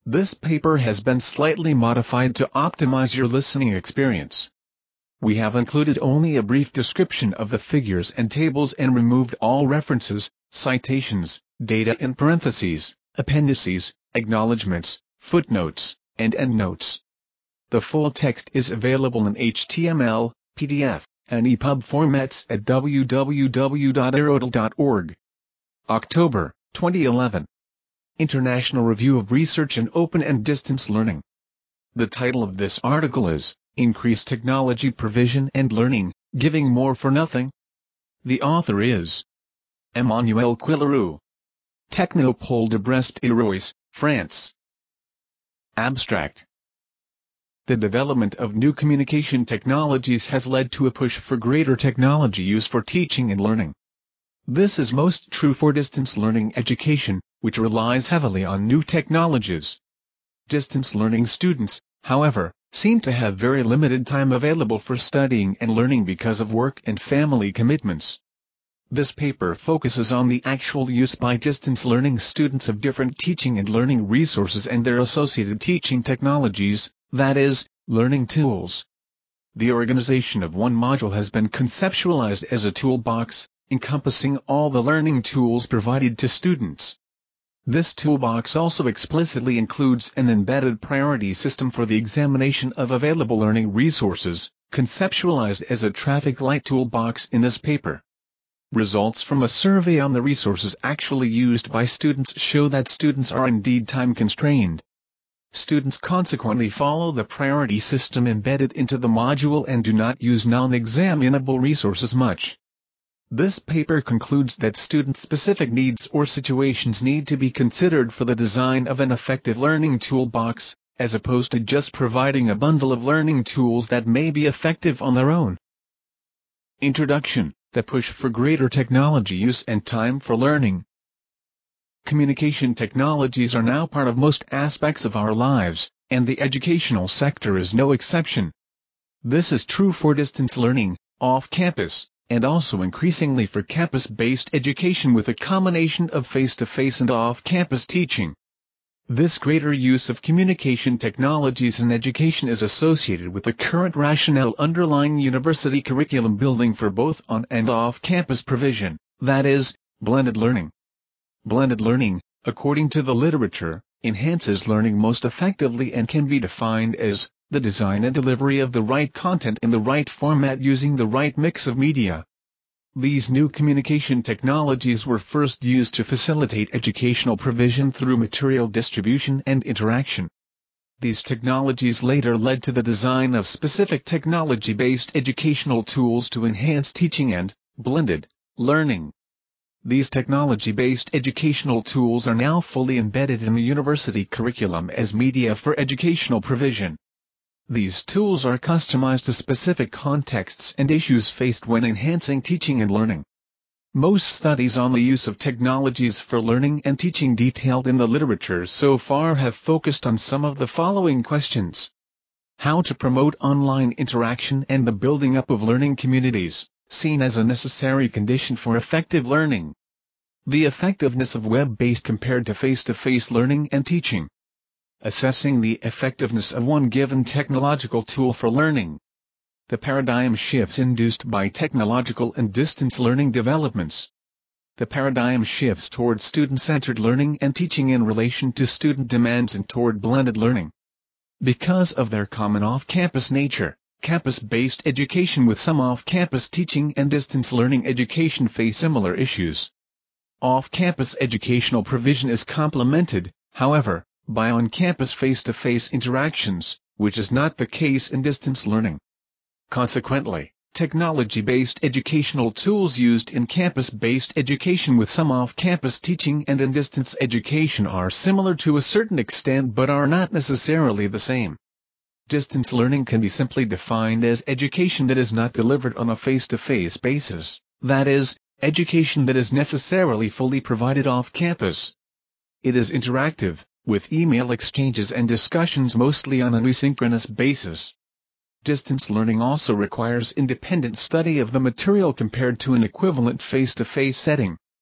This paper has been slightly modified to optimize your listening experience. We have included only a brief description of the figures and tables and removed all references, citations, data in parentheses, appendices, acknowledgments, footnotes, and endnotes. The full text is available in HTML, PDF, and EPUB formats at www.aerodl.org. October 2011. International Review of Research in Open and Distance Learning. The title of this article is Increased Technology Provision and Learning, Giving More for Nothing. The author is Emmanuel Quilleroux. Technopole de Brest-et-Royce, France. Abstract. The development of new communication technologies has led to a push for greater technology use for teaching and learning. This is most true for distance learning education, which relies heavily on new technologies. Distance learning students, however, seem to have very limited time available for studying and learning because of work and family commitments. This paper focuses on the actual use by distance learning students of different teaching and learning resources and their associated teaching technologies, that is, learning tools. The organization of one module has been conceptualized as a toolbox, encompassing all the learning tools provided to students. This toolbox also explicitly includes an embedded priority system for the examination of available learning resources, conceptualized as a traffic light toolbox in this paper. Results from a survey on the resources actually used by students show that students are indeed time-constrained. Students consequently follow the priority system embedded into the module and do not use non-examinable resources much. This paper concludes that student-specific needs or situations need to be considered for the design of an effective learning toolbox, as opposed to just providing a bundle of learning tools that may be effective on their own. Introduction: The push for greater technology use and time for learning. Communication technologies are now part of most aspects of our lives, and the educational sector is no exception. This is true for distance learning, off-campus, and also increasingly for campus-based education with a combination of face-to-face and off-campus teaching. This greater use of communication technologies in education is associated with the current rationale underlying university curriculum building for both on- and off-campus provision, that is, blended learning. Blended learning, according to the literature, enhances learning most effectively and can be defined as the design and delivery of the right content in the right format using the right mix of media. These new communication technologies were first used to facilitate educational provision through material distribution and interaction. These technologies later led to the design of specific technology-based educational tools to enhance teaching and blended learning. These technology-based educational tools are now fully embedded in the university curriculum as media for educational provision. These tools are customized to specific contexts and issues faced when enhancing teaching and learning. Most studies on the use of technologies for learning and teaching detailed in the literature so far have focused on some of the following questions. How to promote online interaction and the building up of learning communities, seen as a necessary condition for effective learning. The effectiveness of web-based compared to face-to-face learning and teaching. Assessing the effectiveness of one given technological tool for learning. The paradigm shifts induced by technological and distance learning developments. The paradigm shifts toward student-centered learning and teaching in relation to student demands and toward blended learning. Because of their common off-campus nature, campus-based education with some off-campus teaching and distance learning education face similar issues. Off-campus educational provision is complemented, however, by on-campus face-to-face interactions, which is not the case in distance learning. Consequently, technology-based educational tools used in campus-based education with some off-campus teaching and in distance education are similar to a certain extent but are not necessarily the same. Distance learning can be simply defined as education that is not delivered on a face-to-face basis, that is, education that is necessarily fully provided off-campus. It is interactive, with email exchanges and discussions mostly on an asynchronous basis. Distance learning also requires independent study of the material compared to an equivalent face-to-face setting.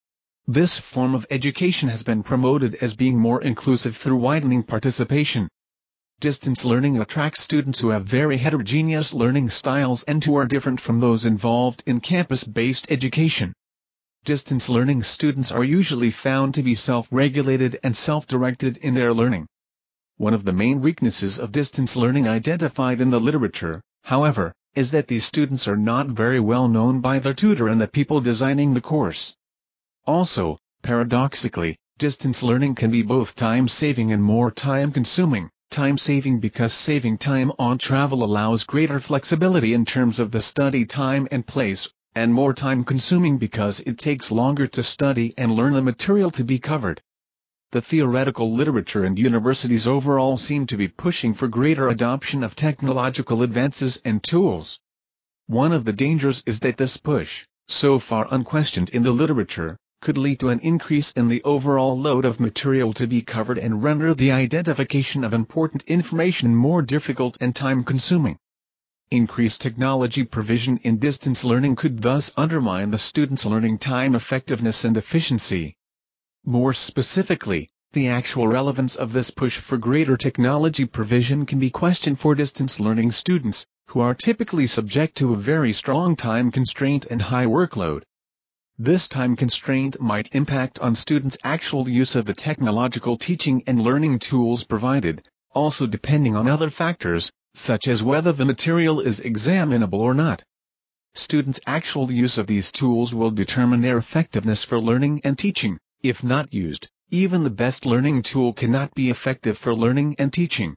This form of education has been promoted as being more inclusive through widening participation. Distance learning attracts students who have very heterogeneous learning styles and who are different from those involved in campus-based education. Distance learning students are usually found to be self-regulated and self-directed in their learning. One of the main weaknesses of distance learning identified in the literature, however, is that these students are not very well known by their tutor and the people designing the course. Also, paradoxically, distance learning can be both time-saving and more time-consuming. Time-saving because saving time on travel allows greater flexibility in terms of the study time and place, and more time-consuming because it takes longer to study and learn the material to be covered. The theoretical literature and universities overall seem to be pushing for greater adoption of technological advances and tools. One of the dangers is that this push, so far unquestioned in the literature, could lead to an increase in the overall load of material to be covered and render the identification of important information more difficult and time-consuming. Increased technology provision in distance learning could thus undermine the students' learning time effectiveness and efficiency. More specifically, the actual relevance of this push for greater technology provision can be questioned for distance learning students, who are typically subject to a very strong time constraint and high workload. This time constraint might impact on students' actual use of the technological teaching and learning tools provided, also depending on other factors, such as whether the material is examinable or not. Students' actual use of these tools will determine their effectiveness for learning and teaching. If not used, even the best learning tool cannot be effective for learning and teaching.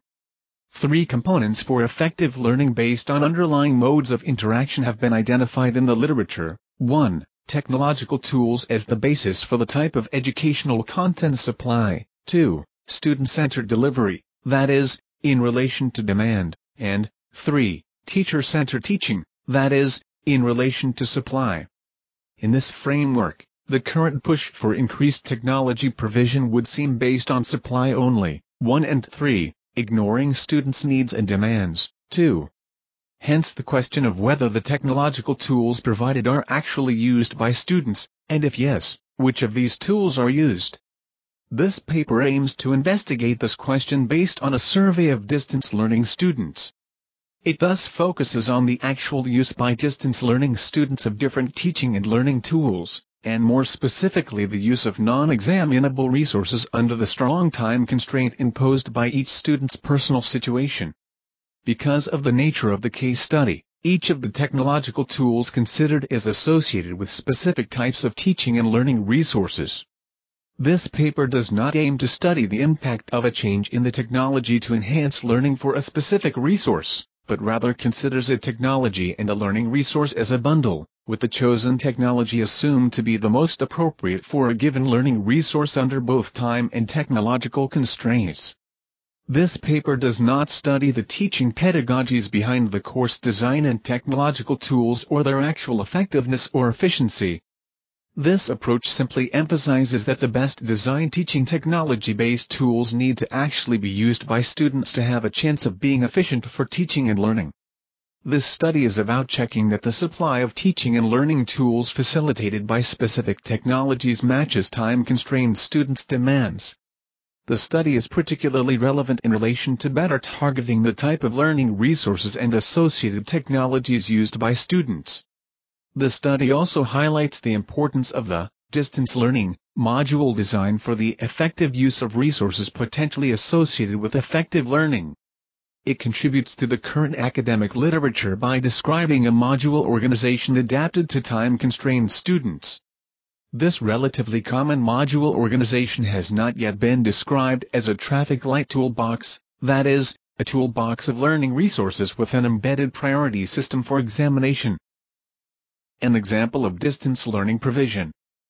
3 components for effective learning based on underlying modes of interaction have been identified in the literature. 1. Technological tools as the basis for the type of educational content supply. 2. Student-centered delivery, that is, in relation to demand. And 3. Teacher-centered teaching, that is, in relation to supply. In this framework, the current push for increased technology provision would seem based on supply only. 1 and 3, ignoring students' needs and demands. 2. Hence the question of whether the technological tools provided are actually used by students, and if yes, which of these tools are used. This paper aims to investigate this question based on a survey of distance learning students. It thus focuses on the actual use by distance learning students of different teaching and learning tools, and more specifically the use of non-examinable resources under the strong time constraint imposed by each student's personal situation. Because of the nature of the case study, each of the technological tools considered is associated with specific types of teaching and learning resources. This paper does not aim to study the impact of a change in the technology to enhance learning for a specific resource, but rather considers a technology and a learning resource as a bundle, with the chosen technology assumed to be the most appropriate for a given learning resource under both time and technological constraints. This paper does not study the teaching pedagogies behind the course design and technological tools or their actual effectiveness or efficiency. This approach simply emphasizes that the best designed teaching technology-based tools need to actually be used by students to have a chance of being efficient for teaching and learning. This study is about checking that the supply of teaching and learning tools facilitated by specific technologies matches time-constrained students' demands. The study is particularly relevant in relation to better targeting the type of learning resources and associated technologies used by students. The study also highlights the importance of the distance learning module design for the effective use of resources potentially associated with effective learning. It contributes to the current academic literature by describing a module organization adapted to time-constrained students. This relatively common module organization has not yet been described as a traffic light toolbox, that is, a toolbox of learning resources with an embedded priority system for examination. An example of distance learning provision.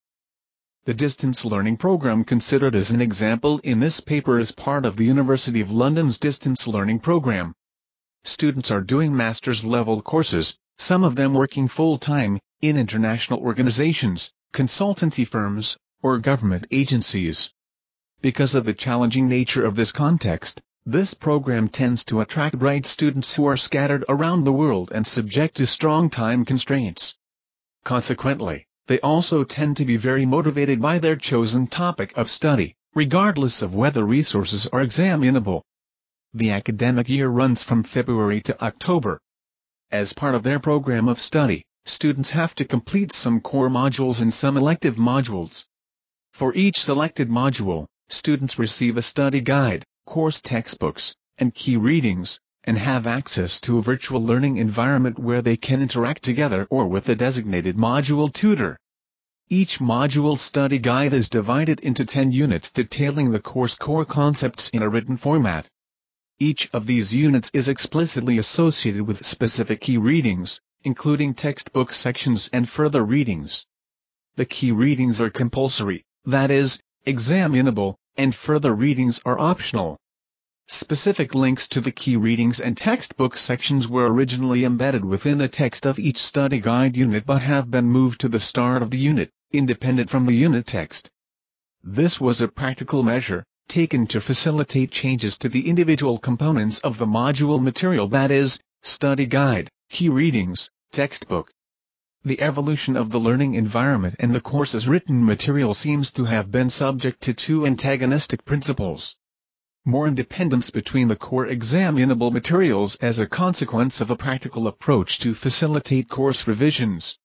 The distance learning program considered as an example in this paper is part of the University of London's distance learning program. Students are doing master's level courses, some of them working full-time, in international organizations, consultancy firms, or government agencies. Because of the challenging nature of this context, this program tends to attract bright students who are scattered around the world and subject to strong time constraints. Consequently, They also tend to be very motivated by their chosen topic of study, regardless of whether resources are examinable. The academic year runs from February to October. As part of their program of study, students have to complete some core modules and some elective modules. For each selected module, students receive a study guide, course textbooks, and key readings, and have access to a virtual learning environment where they can interact together or with a designated module tutor. Each module study guide is divided into 10 units detailing the course core concepts in a written format. Each of these units is explicitly associated with specific key readings, including textbook sections and further readings. The key readings are compulsory, that is, examinable, and further readings are optional. Specific links to the key readings and textbook sections were originally embedded within the text of each study guide unit but have been moved to the start of the unit, independent from the unit text. This was a practical measure, taken to facilitate changes to the individual components of the module material, that is, study guide, key readings, textbook. The evolution of the learning environment and the course's written material seems to have been subject to two antagonistic principles. More independence between the core examinable materials as a consequence of a practical approach to facilitate course revisions,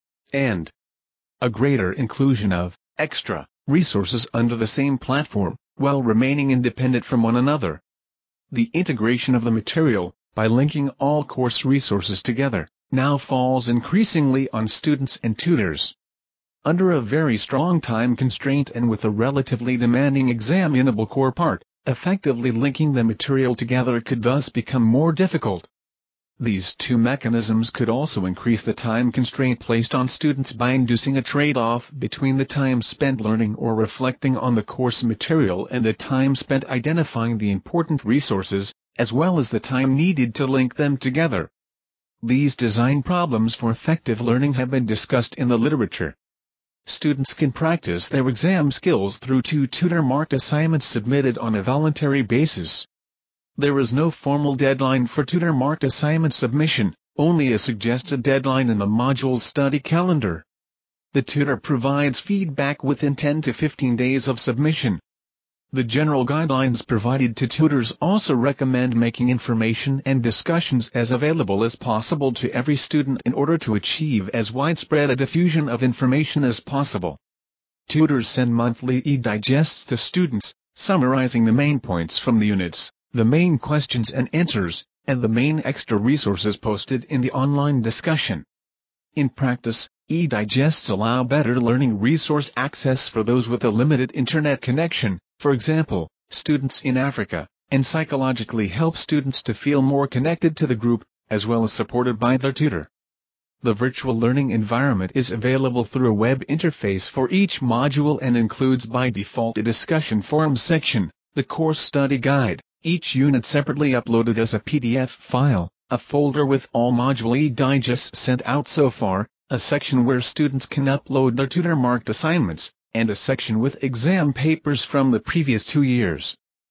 and a greater inclusion of extra resources under the same platform, while remaining independent from one another. The integration of the material, by linking all course resources together, now falls increasingly on students and tutors. Under a very strong time constraint and with a relatively demanding examinable core part, effectively linking the material together could thus become more difficult. These two mechanisms could also increase the time constraint placed on students by inducing a trade-off between the time spent learning or reflecting on the course material and the time spent identifying the important resources, as well as the time needed to link them together. These design problems for effective learning have been discussed in the literature. Students can practice their exam skills through 2 tutor-marked assignments submitted on a voluntary basis. There is no formal deadline for tutor-marked assignment submission, only a suggested deadline in the module's study calendar. The tutor provides feedback within 10 to 15 days of submission. The general guidelines provided to tutors also recommend making information and discussions as available as possible to every student in order to achieve as widespread a diffusion of information as possible. Tutors send monthly e-digests to students, summarizing the main points from the units, the main questions and answers, and the main extra resources posted in the online discussion. In practice, e-digests allow better learning resource access for those with a limited internet connection, for example, students in Africa, and psychologically help students to feel more connected to the group, as well as supported by their tutor. The virtual learning environment is available through a web interface for each module and includes by default a discussion forums section, the course study guide, each unit separately uploaded as a PDF file, a folder with all module e-digests sent out so far, a section where students can upload their tutor-marked assignments, and a section with exam papers from the previous 2 years.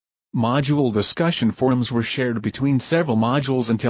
Module discussion forums were shared between several modules until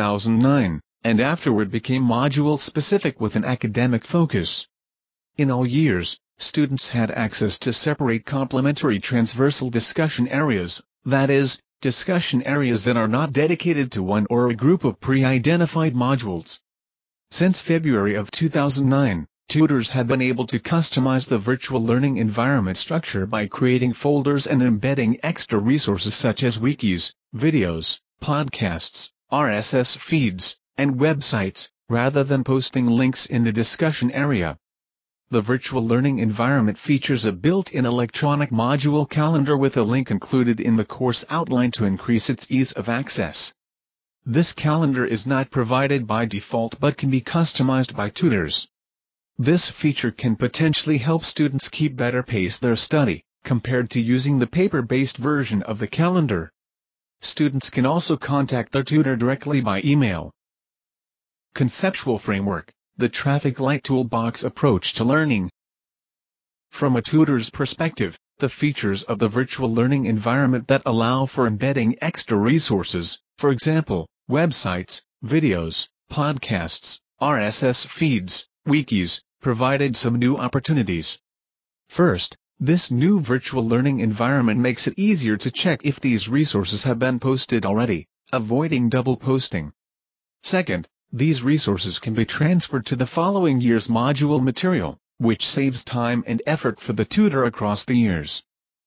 2009, and afterward became module-specific with an academic focus. In all years, students had access to separate complementary transversal discussion areas, that is, discussion areas that are not dedicated to one or a group of pre-identified modules. Since February of 2009, tutors have been able to customize the virtual learning environment structure by creating folders and embedding extra resources such as wikis, videos, podcasts, RSS feeds, and websites, rather than posting links in the discussion area. The virtual learning environment features a built-in electronic module calendar with a link included in the course outline to increase its ease of access. This calendar is not provided by default but can be customized by tutors. This feature can potentially help students keep better pace their study, compared to using the paper-based version of the calendar. Students can also contact their tutor directly by email. Conceptual framework, the traffic light toolbox approach to learning. From a tutor's perspective, the features of the virtual learning environment that allow for embedding extra resources, for example, websites, videos, podcasts, RSS feeds, wikis, provided some new opportunities. First, this new virtual learning environment makes it easier to check if these resources have been posted already, avoiding double posting. Second, these resources can be transferred to the following year's module material, which saves time and effort for the tutor across the years.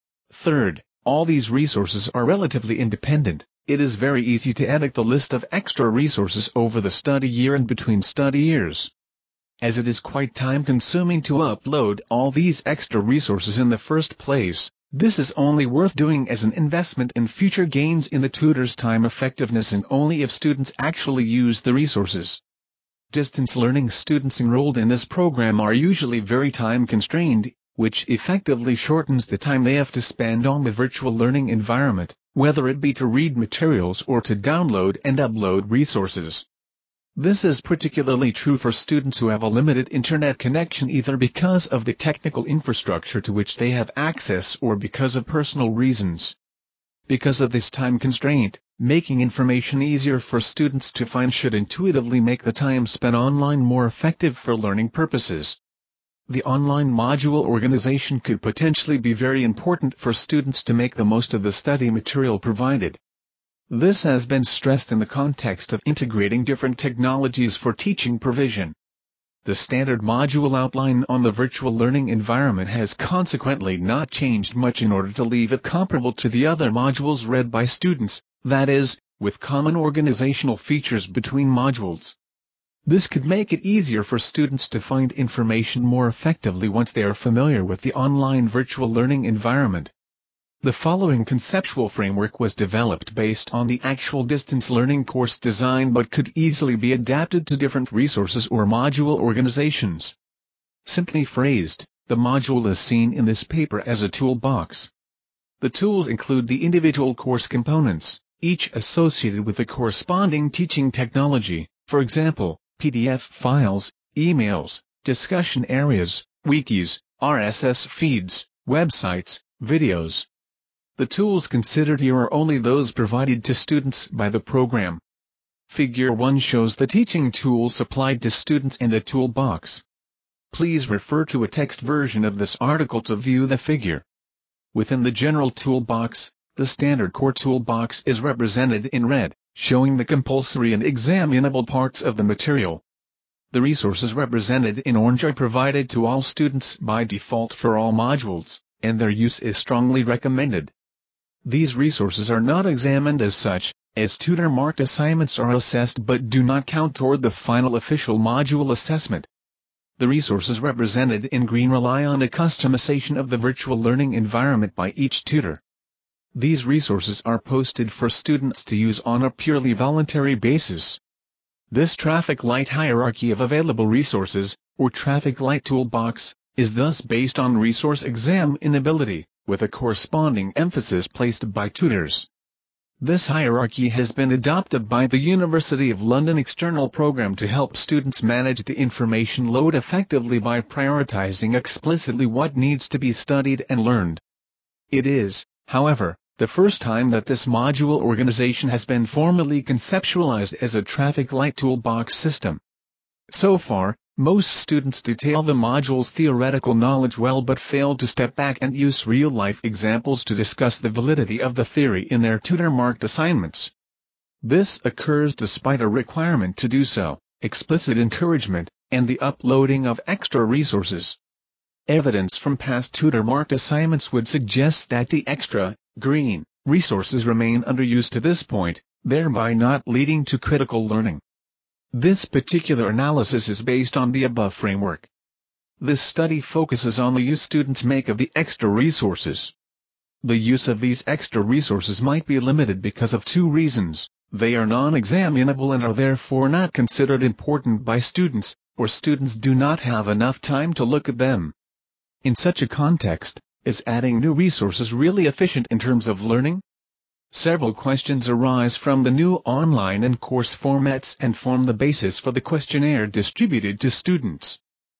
Third, all these resources are relatively independent. It is very easy to edit the list of extra resources over the study year and between study years. As it is quite time-consuming to upload all these extra resources in the first place, this is only worth doing as an investment in future gains in the tutor's time effectiveness and only if students actually use the resources. Distance learning students enrolled in this program are usually very time-constrained, which effectively shortens the time they have to spend on the virtual learning environment, whether it be to read materials or to download and upload resources. This is particularly true for students who have a limited internet connection either because of the technical infrastructure to which they have access or because of personal reasons. Because of this time constraint, making information easier for students to find should intuitively make the time spent online more effective for learning purposes. The online module organization could potentially be very important for students to make the most of the study material provided. This has been stressed in the context of integrating different technologies for teaching provision. The standard module outline on the virtual learning environment has consequently not changed much in order to leave it comparable to the other modules read by students, that is, with common organizational features between modules. This could make it easier for students to find information more effectively once they are familiar with the online virtual learning environment. The following conceptual framework was developed based on the actual distance learning course design but could easily be adapted to different resources or module organizations. Simply phrased, the module is seen in this paper as a toolbox. The tools include the individual course components, each associated with the corresponding teaching technology, for example, PDF files, emails, discussion areas, wikis, RSS feeds, websites, videos. The tools considered here are only those provided to students by the program. Figure 1 shows the teaching tools supplied to students in the toolbox. Please refer to a text version of this article to view the figure. Within the general toolbox, the standard core toolbox is represented in red, showing the compulsory and examinable parts of the material. The resources represented in orange are provided to all students by default for all modules, and their use is strongly recommended. These resources are not examined as such, as tutor-marked assignments are assessed but do not count toward the final official module assessment. The resources represented in green rely on a customization of the virtual learning environment by each tutor. These resources are posted for students to use on a purely voluntary basis. This traffic light hierarchy of available resources, or traffic light toolbox, is thus based on resource examinability, with a corresponding emphasis placed by tutors. This hierarchy has been adopted by the University of London external program to help students manage the information load effectively by prioritizing explicitly what needs to be studied and learned. It is, however, the first time that this module organization has been formally conceptualized as a traffic light toolbox system. So far, most students detail the module's theoretical knowledge well but fail to step back and use real-life examples to discuss the validity of the theory in their tutor-marked assignments. This occurs despite a requirement to do so, explicit encouragement, and the uploading of extra resources. Evidence from past tutor-marked assignments would suggest that the extra, green, resources remain underused to this point, thereby not leading to critical learning. This particular analysis is based on the above framework. This study focuses on the use students make of the extra resources. The use of these extra resources might be limited because of two reasons: they are non-examinable and are therefore not considered important by students, or students do not have enough time to look at them. In such a context, is adding new resources really efficient in terms of learning? Several questions arise from the new online and course formats and form the basis for the questionnaire distributed to students.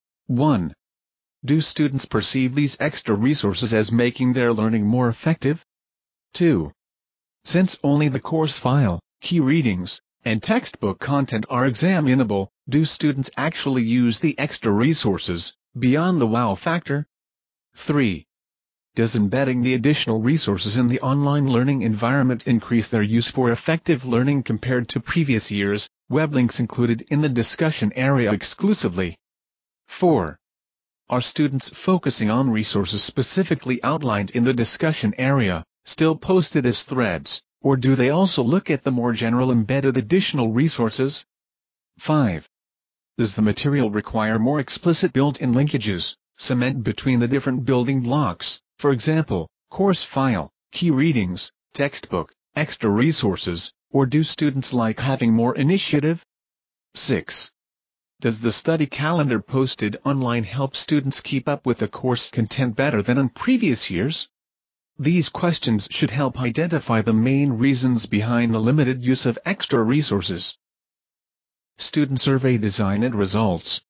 1. Do students perceive these extra resources as making their learning more effective? 2. Since only the course file, key readings, and textbook content are examinable, do students actually use the extra resources, beyond the wow factor? 3. Does embedding the additional resources in the online learning environment increase their use for effective learning compared to previous years, web links included in the discussion area exclusively? 4. Are students focusing on resources specifically outlined in the discussion area, still posted as threads, or do they also look at the more general embedded additional resources? 5. Does the material require more explicit built-in linkages, cement between the different building blocks, for example, course file, key readings, textbook, extra resources, or do students like having more initiative? 6. Does the study calendar posted online help students keep up with the course content better than in previous years? These questions should help identify the main reasons behind the limited use of extra resources. Student survey design and results.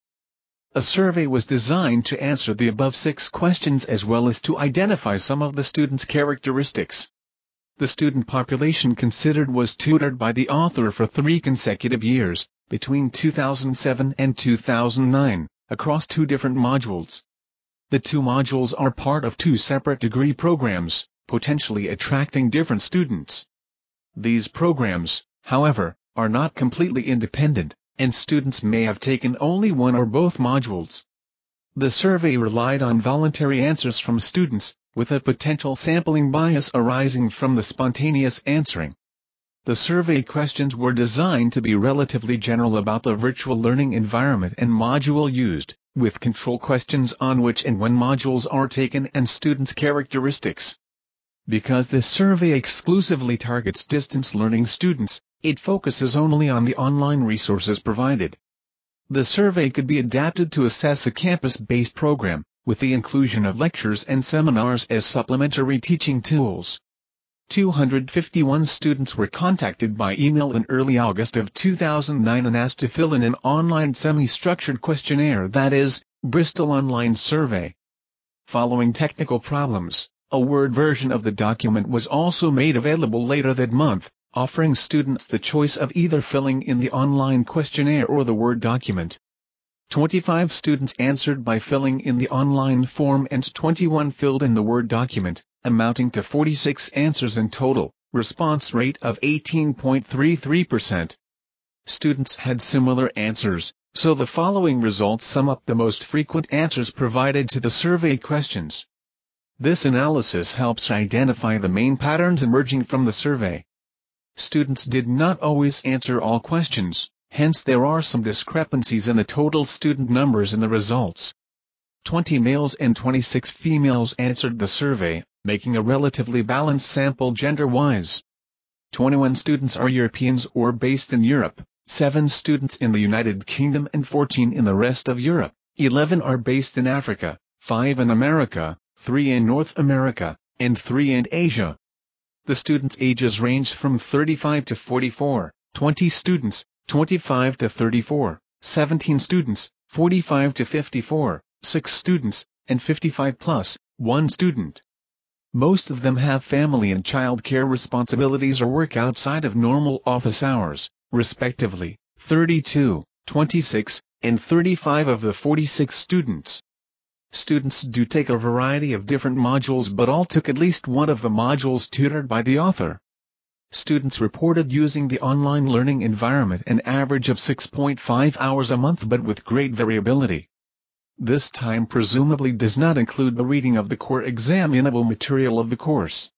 A survey was designed to answer the above 6 questions as well as to identify some of the students' characteristics. The student population considered was tutored by the author for 3 consecutive years, between 2007 and 2009, across 2 different modules. The 2 modules are part of 2 separate degree programs, potentially attracting different students. These programs, however, are not completely independent, and students may have taken only one or both modules. The survey relied on voluntary answers from students, with a potential sampling bias arising from the spontaneous answering. The survey questions were designed to be relatively general about the virtual learning environment and module used, with control questions on which and when modules are taken and students' characteristics. Because this survey exclusively targets distance learning students, it focuses only on the online resources provided. The survey could be adapted to assess a campus-based program, with the inclusion of lectures and seminars as supplementary teaching tools. 251 students were contacted by email in early August of 2009 and asked to fill in an online semi-structured questionnaire, that is, Bristol Online Survey. Following technical problems, a Word version of the document was also made available later that month, offering students the choice of either filling in the online questionnaire or the Word document. 25 students answered by filling in the online form and 21 filled in the Word document, amounting to 46 answers in total, response rate of 18.33%. Students had similar answers, so the following results sum up the most frequent answers provided to the survey questions. This analysis helps identify the main patterns emerging from the survey. Students did not always answer all questions, hence there are some discrepancies in the total student numbers in the results. 20 males and 26 females answered the survey, making a relatively balanced sample gender-wise. 21 students are Europeans or based in Europe, 7 students in the United Kingdom and 14 in the rest of Europe, 11 are based in Africa, 5 in America, 3 in North America, and 3 in Asia. The students' ages ranged from 35 to 44, 20 students, 25 to 34, 17 students, 45 to 54, 6 students, and 55 plus, 1 student. Most of them have family and child care responsibilities or work outside of normal office hours, respectively, 32, 26, and 35 of the 46 students. Students do take a variety of different modules but all took at least one of the modules tutored by the author. Students reported using the online learning environment an average of 6.5 hours a month but with great variability. This time presumably does not include the reading of the core examinable material of the course.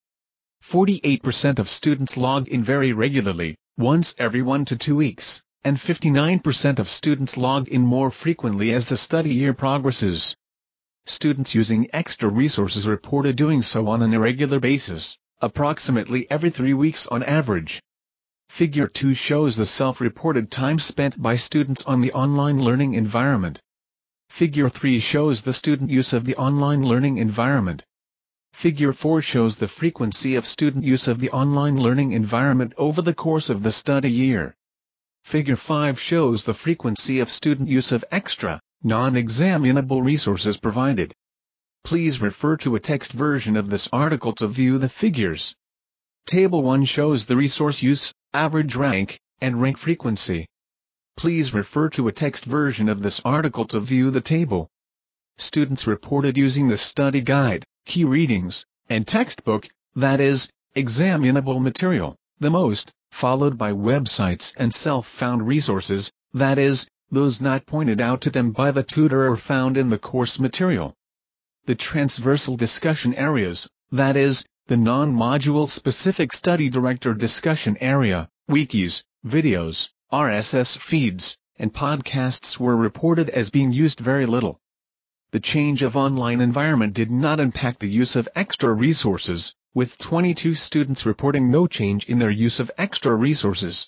48% of students log in very regularly, once every 1 to 2 weeks, and 59% of students log in more frequently as the study year progresses. Students using extra resources reported doing so on an irregular basis, approximately every 3 weeks on average. Figure 2 shows the self-reported time spent by students on the online learning environment. Figure 3 shows the student use of the online learning environment. Figure 4 shows the frequency of student use of the online learning environment over the course of the study year. Figure 5 shows the frequency of student use of extra, non-examinable resources provided. Please refer to a text version of this article to view the figures. Table 1 shows the resource use, average rank, and rank frequency. Please refer to a text version of this article to view the table. Students reported using the study guide, key readings, and textbook, that is, examinable material, the most, followed by websites and self-found resources, that is, those not pointed out to them by the tutor or found in the course material. The transversal discussion areas, that is, the non-module specific study director discussion area, wikis, videos, RSS feeds, and podcasts were reported as being used very little. The change of online environment did not impact the use of extra resources, with 22 students reporting no change in their use of extra resources.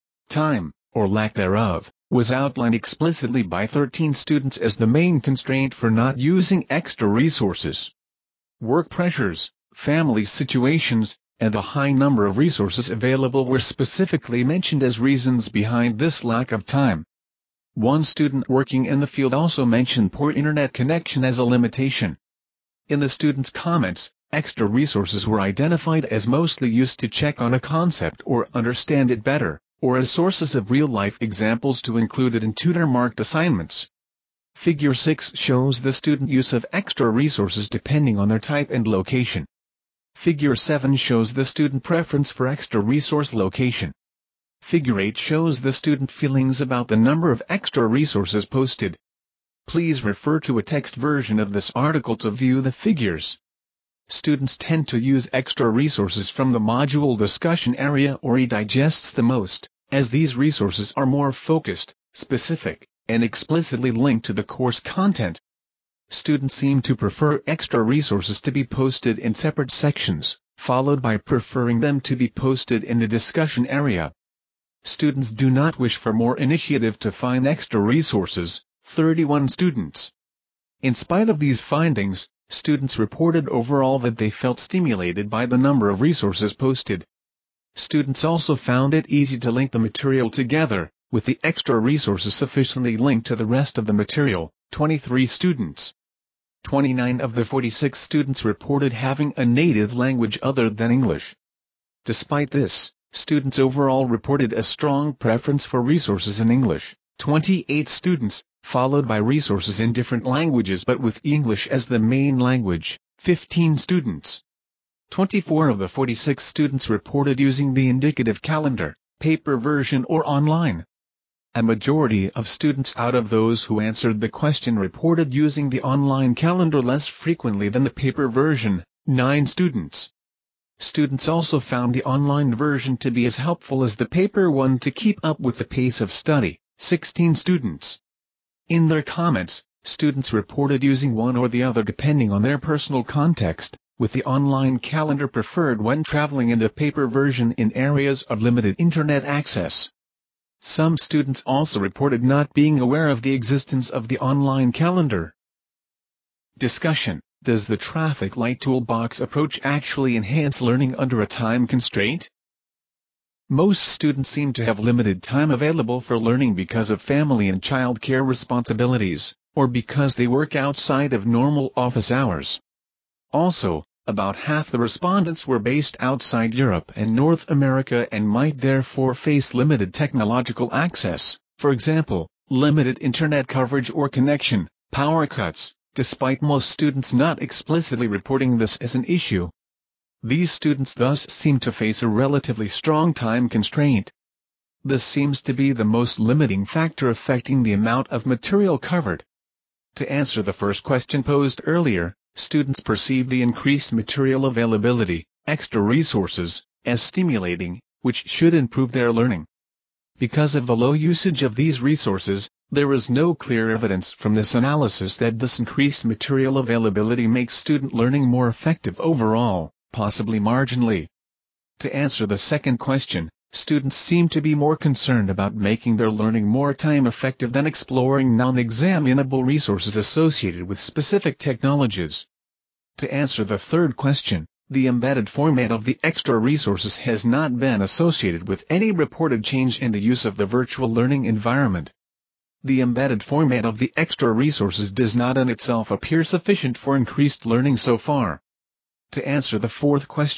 Time, or lack thereof, was outlined explicitly by 13 students as the main constraint for not using extra resources. Work pressures, family situations, and a high number of resources available were specifically mentioned as reasons behind this lack of time. One student working in the field also mentioned poor internet connection as a limitation. In the students' comments, extra resources were identified as mostly used to check on a concept or understand it better, or as sources of real-life examples to include it in tutor-marked assignments. Figure 6 shows the student use of extra resources depending on their type and location. Figure 7 shows the student preference for extra resource location. Figure 8 shows the student feelings about the number of extra resources posted. Please refer to a text version of this article to view the figures. Students tend to use extra resources from the module discussion area or e-digests the most, as these resources are more focused, specific, and explicitly linked to the course content. Students seem to prefer extra resources to be posted in separate sections, followed by preferring them to be posted in the discussion area. Students do not wish for more initiative to find extra resources, 31 students. In spite of these findings, students reported overall that they felt stimulated by the number of resources posted. Students also found it easy to link the material together, with the extra resources sufficiently linked to the rest of the material, 23 students. 29 of the 46 students reported having a native language other than English. Despite this, students overall reported a strong preference for resources in English, 28 students, followed by resources in different languages but with English as the main language, 15 students. 24 of the 46 students reported using the indicative calendar, paper version or online. A majority of students out of those who answered the question reported using the online calendar less frequently than the paper version, 9 students. Students also found the online version to be as helpful as the paper one to keep up with the pace of study, 16 students. In their comments, students reported using one or the other depending on their personal context, with the online calendar preferred when traveling and the paper version in areas of limited internet access. Some students also reported not being aware of the existence of the online calendar. Discussion: does the traffic light toolbox approach actually enhance learning under a time constraint? Most students seem to have limited time available for learning because of family and child care responsibilities, or because they work outside of normal office hours. Also, about half the respondents were based outside Europe and North America and might therefore face limited technological access, for example, limited internet coverage or connection, power cuts, despite most students not explicitly reporting this as an issue. These students thus seem to face a relatively strong time constraint. This seems to be the most limiting factor affecting the amount of material covered. To answer the first question posed earlier, students perceive the increased material availability, extra resources, as stimulating, which should improve their learning. Because of the low usage of these resources, there is no clear evidence from this analysis that this increased material availability makes student learning more effective overall, possibly marginally. To answer the second question, students seem to be more concerned about making their learning more time-effective than exploring non-examinable resources associated with specific technologies. To answer the third question, the embedded format of the extra resources has not been associated with any reported change in the use of the virtual learning environment. The embedded format of the extra resources does not in itself appear sufficient for increased learning so far. To answer the fourth question,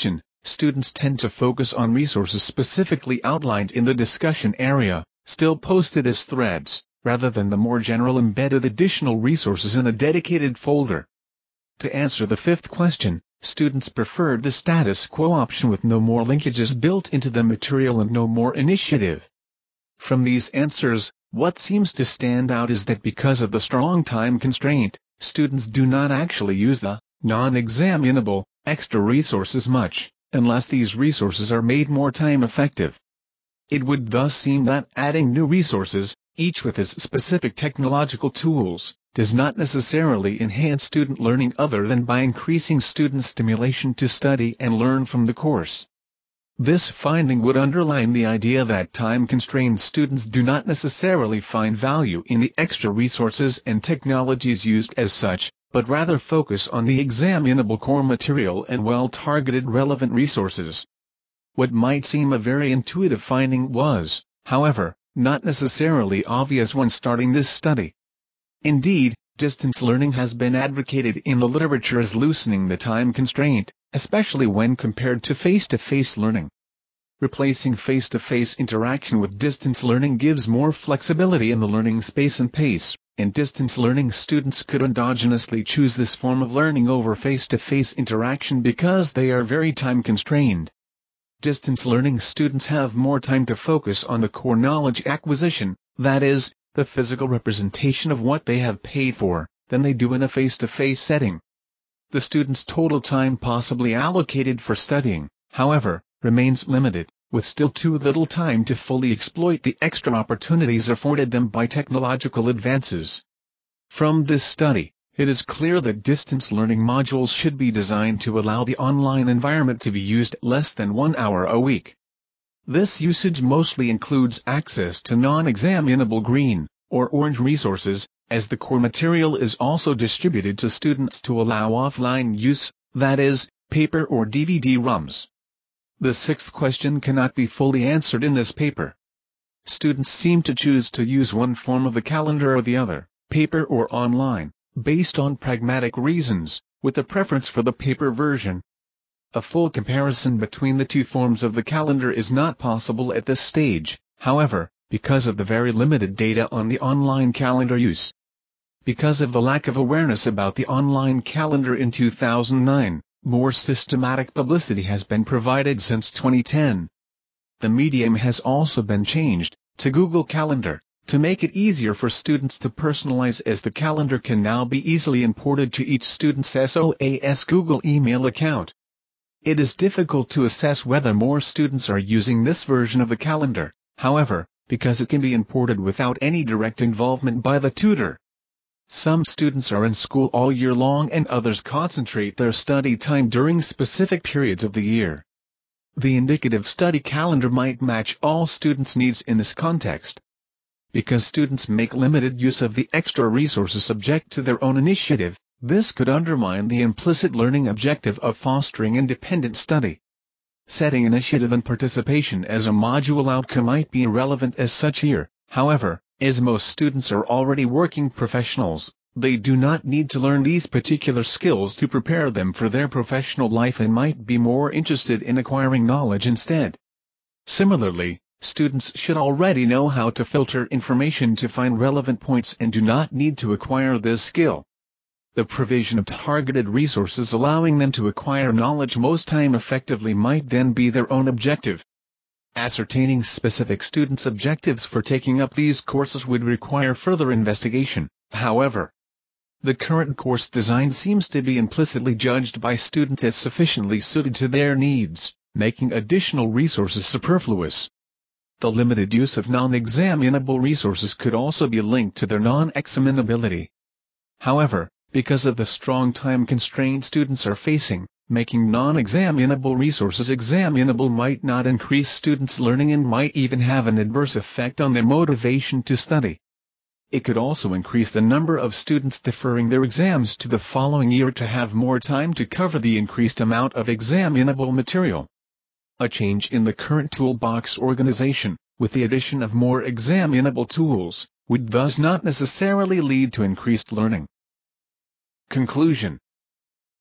students tend to focus on resources specifically outlined in the discussion area, still posted as threads, rather than the more general embedded additional resources in a dedicated folder. To answer the fifth question, students preferred the status quo option with no more linkages built into the material and no more initiative. From these answers, what seems to stand out is that because of the strong time constraint, students do not actually use the non-examinable extra resources much, unless these resources are made more time effective. It would thus seem that adding new resources, each with its specific technological tools, does not necessarily enhance student learning other than by increasing student stimulation to study and learn from the course. This finding would underline the idea that time-constrained students do not necessarily find value in the extra resources and technologies used as such, but rather focus on the examinable core material and well-targeted relevant resources. What might seem a very intuitive finding was, however, not necessarily obvious when starting this study. Indeed, distance learning has been advocated in the literature as loosening the time constraint, especially when compared to face-to-face learning. Replacing face-to-face interaction with distance learning gives more flexibility in the learning space and pace, and distance learning students could endogenously choose this form of learning over face-to-face interaction because they are very time-constrained. Distance learning students have more time to focus on the core knowledge acquisition, that is, the physical representation of what they have paid for, than they do in a face-to-face setting. The student's total time possibly allocated for studying, however, remains limited, with still too little time to fully exploit the extra opportunities afforded them by technological advances. From this study, it is clear that distance learning modules should be designed to allow the online environment to be used less than 1 hour a week. This usage mostly includes access to non-examinable green or orange resources, as the core material is also distributed to students to allow offline use, that is, paper or DVD-ROMs. The sixth question cannot be fully answered in this paper. Students seem to choose to use one form of the calendar or the other, paper or online, based on pragmatic reasons, with a preference for the paper version. A full comparison between the two forms of the calendar is not possible at this stage, however, because of the very limited data on the online calendar use. Because of the lack of awareness about the online calendar in 2009, more systematic publicity has been provided since 2010. The medium has also been changed to Google Calendar, to make it easier for students to personalize, as the calendar can now be easily imported to each student's SOAS Google email account. It is difficult to assess whether more students are using this version of the calendar, however, because it can be imported without any direct involvement by the tutor. Some students are in school all year long and others concentrate their study time during specific periods of the year. The indicative study calendar might match all students' needs in this context. Because students make limited use of the extra resources subject to their own initiative, this could undermine the implicit learning objective of fostering independent study. Setting initiative and participation as a module outcome might be irrelevant as such here, however, as most students are already working professionals, they do not need to learn these particular skills to prepare them for their professional life and might be more interested in acquiring knowledge instead. Similarly, students should already know how to filter information to find relevant points and do not need to acquire this skill. The provision of targeted resources allowing them to acquire knowledge most time effectively might then be their own objective. Ascertaining specific students' objectives for taking up these courses would require further investigation, however. The current course design seems to be implicitly judged by students as sufficiently suited to their needs, making additional resources superfluous. The limited use of non-examinable resources could also be linked to their non-examinability. However, because of the strong time constraint students are facing, making non-examinable resources examinable might not increase students' learning and might even have an adverse effect on their motivation to study. It could also increase the number of students deferring their exams to the following year to have more time to cover the increased amount of examinable material. A change in the current toolbox organization, with the addition of more examinable tools, would thus not necessarily lead to increased learning. Conclusion.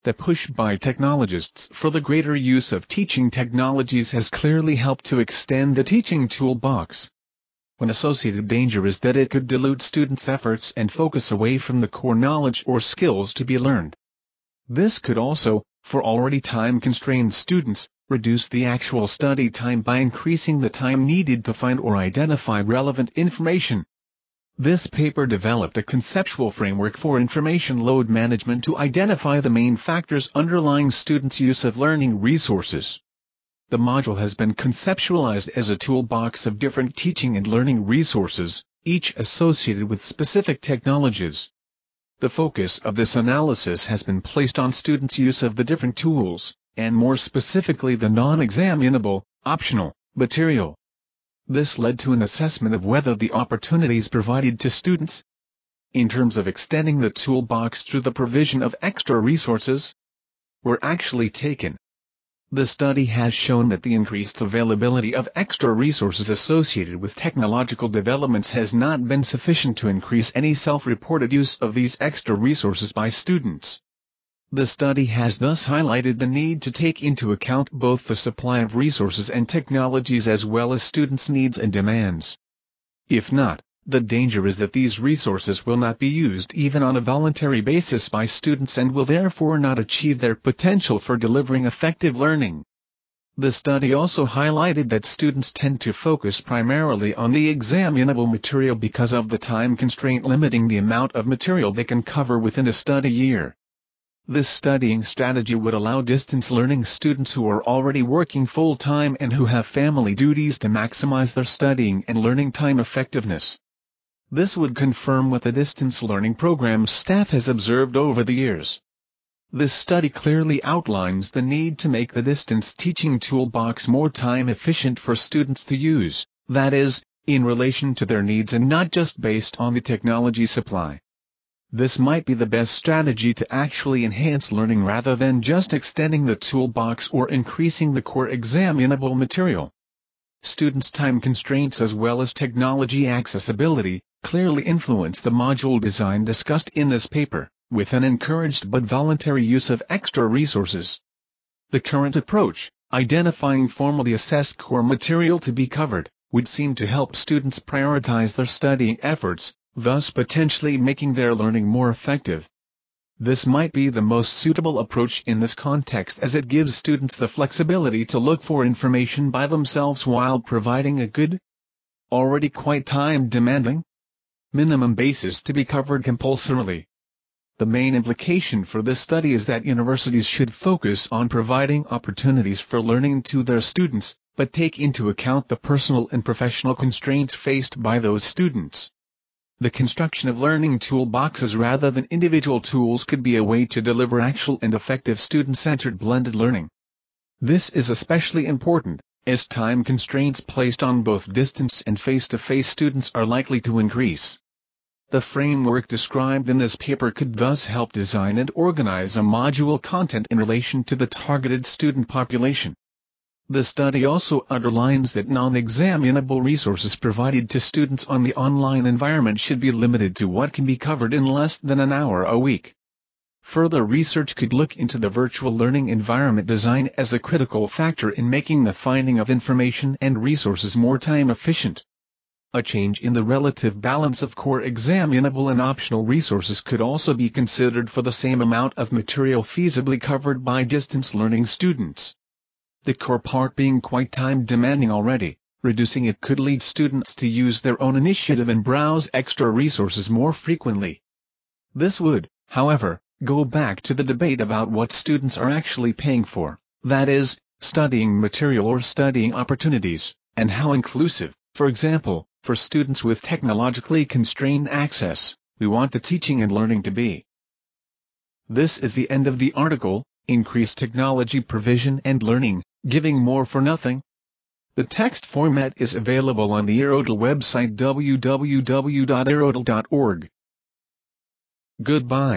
The push by technologists for the greater use of teaching technologies has clearly helped to extend the teaching toolbox. One associated danger is that it could dilute students' efforts and focus away from the core knowledge or skills to be learned. This could also, for already time-constrained students, reduce the actual study time by increasing the time needed to find or identify relevant information. This paper developed a conceptual framework for information load management to identify the main factors underlying students' use of learning resources. The module has been conceptualized as a toolbox of different teaching and learning resources, each associated with specific technologies. The focus of this analysis has been placed on students' use of the different tools, and more specifically the non-examinable, optional, material. This led to an assessment of whether the opportunities provided to students, in terms of extending the toolbox through the provision of extra resources, were actually taken. The study has shown that the increased availability of extra resources associated with technological developments has not been sufficient to increase any self-reported use of these extra resources by students. The study has thus highlighted the need to take into account both the supply of resources and technologies as well as students' needs and demands. If not, the danger is that these resources will not be used even on a voluntary basis by students and will therefore not achieve their potential for delivering effective learning. The study also highlighted that students tend to focus primarily on the examinable material because of the time constraint limiting the amount of material they can cover within a study year. This studying strategy would allow distance learning students who are already working full-time and who have family duties to maximize their studying and learning time effectiveness. This would confirm what the distance learning program's staff has observed over the years. This study clearly outlines the need to make the distance teaching toolbox more time efficient for students to use, that is, in relation to their needs and not just based on the technology supply. This might be the best strategy to actually enhance learning rather than just extending the toolbox or increasing the core examinable material. Students' time constraints as well as technology accessibility clearly influence the module design discussed in this paper, with an encouraged but voluntary use of extra resources. The current approach, identifying formally assessed core material to be covered, would seem to help students prioritize their studying efforts, thus potentially making their learning more effective. This might be the most suitable approach in this context as it gives students the flexibility to look for information by themselves while providing a good, already quite time-demanding, minimum basis to be covered compulsorily. The main implication for this study is that universities should focus on providing opportunities for learning to their students, but take into account the personal and professional constraints faced by those students. The construction of learning toolboxes rather than individual tools could be a way to deliver actual and effective student-centered blended learning. This is especially important, as time constraints placed on both distance and face-to-face students are likely to increase. The framework described in this paper could thus help design and organize a module content in relation to the targeted student population. The study also underlines that non-examinable resources provided to students on the online environment should be limited to what can be covered in less than an hour a week. Further research could look into the virtual learning environment design as a critical factor in making the finding of information and resources more time efficient. A change in the relative balance of core examinable and optional resources could also be considered for the same amount of material feasibly covered by distance learning students. The core part being quite time-demanding already, reducing it could lead students to use their own initiative and browse extra resources more frequently. This would, however, go back to the debate about what students are actually paying for, that is, studying material or studying opportunities, and how inclusive, for example, for students with technologically constrained access, we want the teaching and learning to be. This is the end of the article, Increased Technology Provision and Learning, Giving More for Nothing. The text format is available on the Erodl website www.erodl.org. Goodbye.